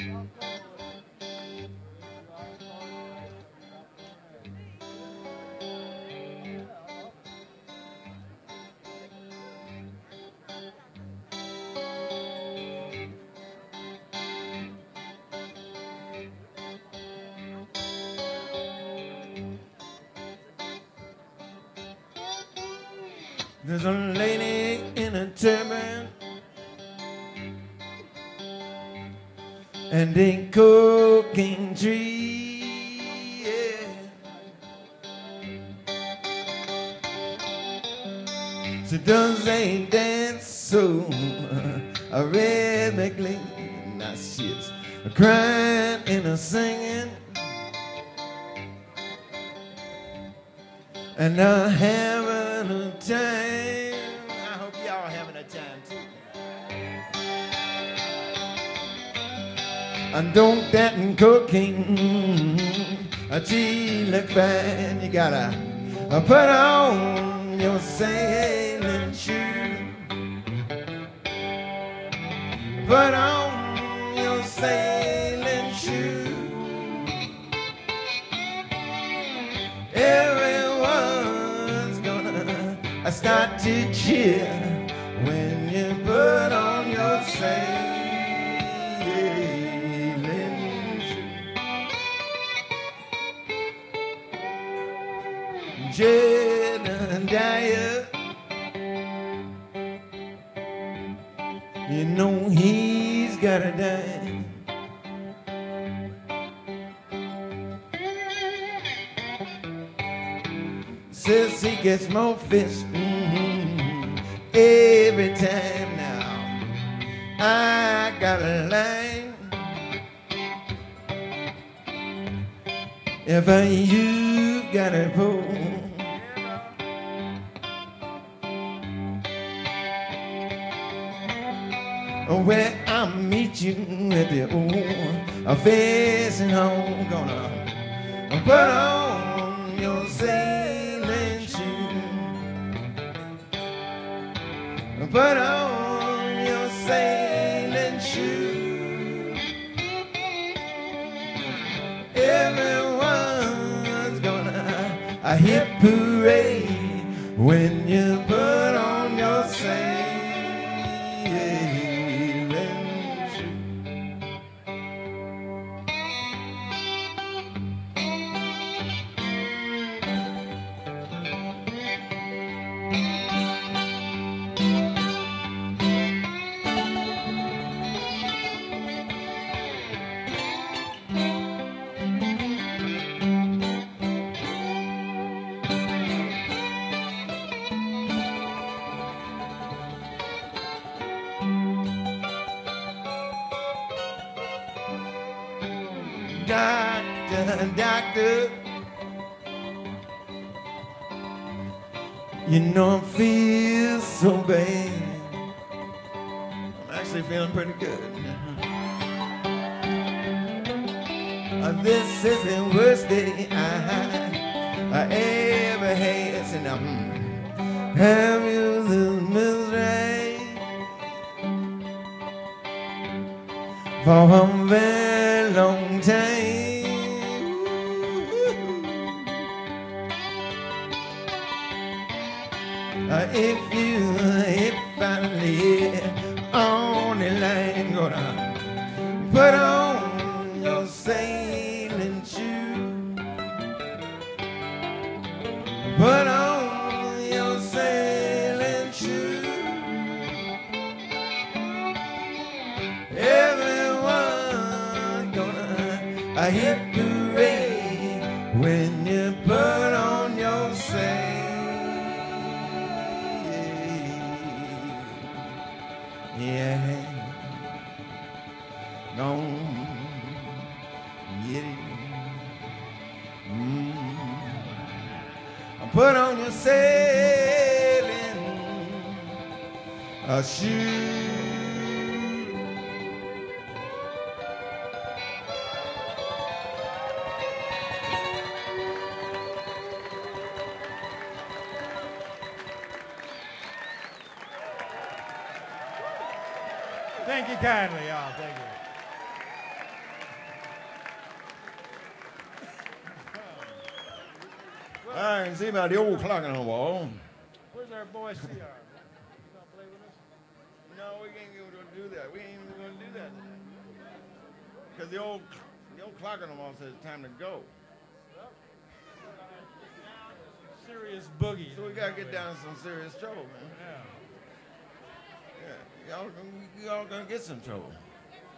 There's a lady in a turban and a cocaine tree, yeah. She does a dance so rhythmically. Now she's crying and a singing and having a time. I hope y'all having a time too. And don't that cocaine tea look fine? You gotta put on your sailing shoes. Put on your sailing shoes. Everyone's gonna start to cheer when you put on your sailing shoes. Jedediah, you know he's gotta die. Says he gets more fish every time now. I got a line. If you got a pull, where I'll meet you at the old facing home. Gonna put on your sailing shoes. Put on your sailing shoes. Everyone's gonna hip hooray when you put on your sailing shoes. Doctor, doctor, you know I feel so bad. I'm actually feeling pretty good. This is the worst day I ever had. And have you the misery for a very long time? If I live on the line, gonna put on your sailing shoes. Put on your sailing shoes. Everyone gonna hip hooray when you put on your sailing. Yeah, gone get it. Put on your sailing shoes. Thank you kindly, y'all. Thank you. I can see about the old clock on the wall. Where's our boy CR? You gonna play with us? No, we ain't going to do that. We ain't even going to do that today. Because the old clock on the wall says it's time to go. Serious boogie. So we got to get down to some serious trouble, man. Yeah. Yeah, y'all gonna get some trouble.